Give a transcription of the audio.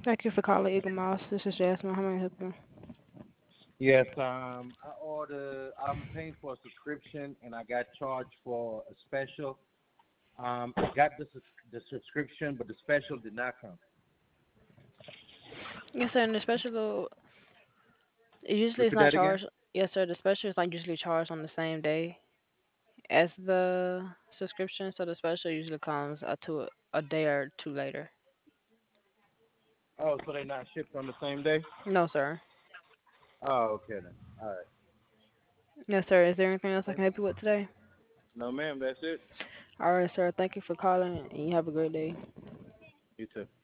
Thank you for calling Eagle Mouse. This is Jasmine. How may I help you? Yes, I'm paying for a subscription and I got charged for a special. I got the subscription, but the special did not come. Yes, sir. And the special, usually it's Repeat not that again. charged. Yes, sir. The special is not usually charged on the same day as the subscription, so the special usually comes a day or two later. Oh, so they're not shipped on the same day? No, sir. Oh, okay then. All right. Yes, sir. Is there anything else I Thank can help you with today? No, ma'am. That's it. All right, sir. Thank you for calling, and you have a great day. You too.